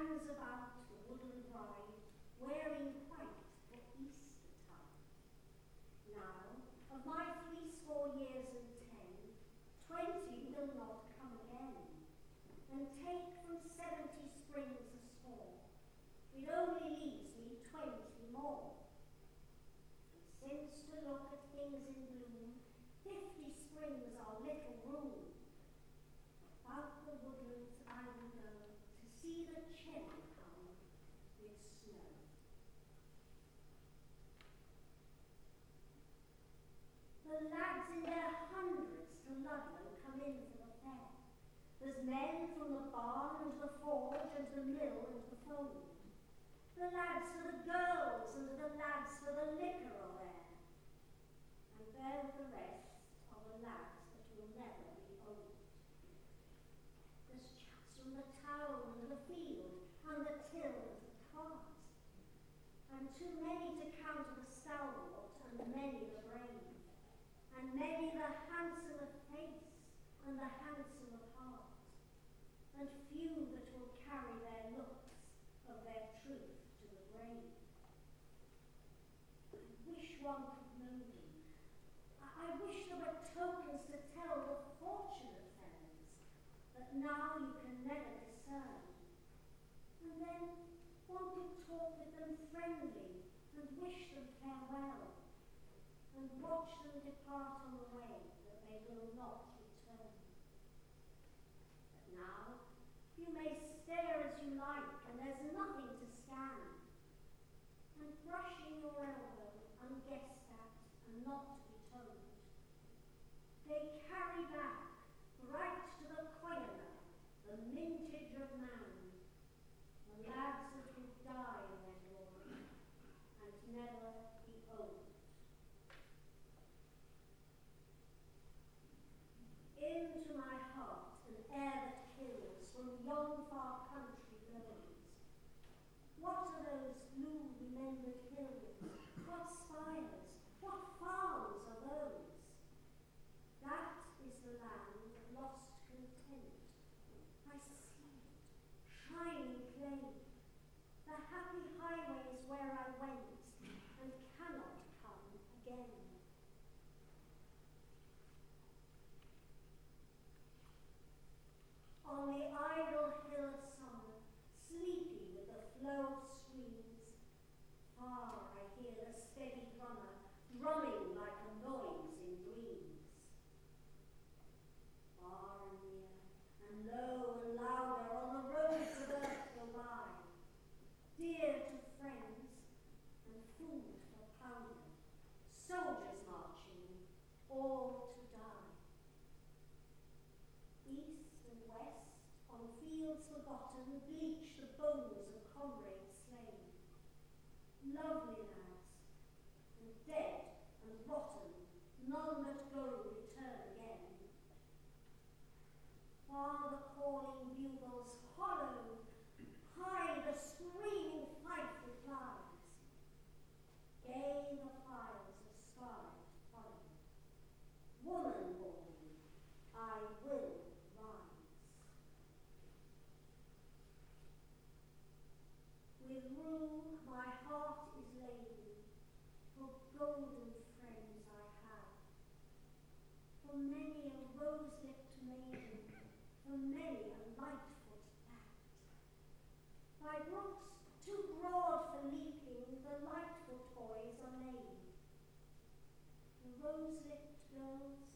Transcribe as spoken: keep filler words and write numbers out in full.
hangs about the woodland ride, wearing white for Easter time. Now, of my threescore years and ten, twenty will not come again, and take from seventy springs a score, it only leaves me twenty more. And since to look at things in bloom, fifty springs are little room. About the woodlands I will go to see the cherry come with snow. The lads in their hundreds to Ludlow come in for the fair. There's men from the barn and the forge and the mill and the fold. The lads for the girls and the lads for the liquor are there. And there the rest are the lads that will never be old. There's chaps from the town and the field and the till and the cart. And too many to count the stalwart and many the brave. And many the handsome of face and the handsome of heart. And few that will carry their looks of their truth to the grave. I wish one could know them. I, I wish there were tokens to tell the fortunate fellows that now you can never discern. And then one could talk with them friendly and wish them farewell, and watch them depart on the way that they will not return. But now, you may stare as you like, and there's nothing to scan. And brushing your elbow, unguessed at, and not to be told, they carry back, right to the coiner, the mintage of man, the lads that will die in their glory, and never be old. Into my heart an air that kills from yon far country blows. What are those blue remembered hills? What spires? What farms are those? That is the land of lost content. I see it, shining plain. The happy highways where I went and cannot come again. On the idle hill of summer, sleepy with the flow of streams, far I hear the steady drummer drumming like a noise in dreams. Far and near, and low and louder on the roads of earth go by, dear to friends and food for powder, soldiers marching, all to die. East and west, on fields forgotten, bleach the bones of comrades slain. Lovely lads, and dead and rotten, none that go return again. Far the calling bugles hollow, high the screaming fife replies. Gay the fires of scarlet follow. Woman born, I will rise. With rue my heart is laden, for golden friends I have, for many a rose-lipped maiden, for many a light-foot bat. By brooks too broad for leaping, the light-foot boys are made. The rose-lipped girls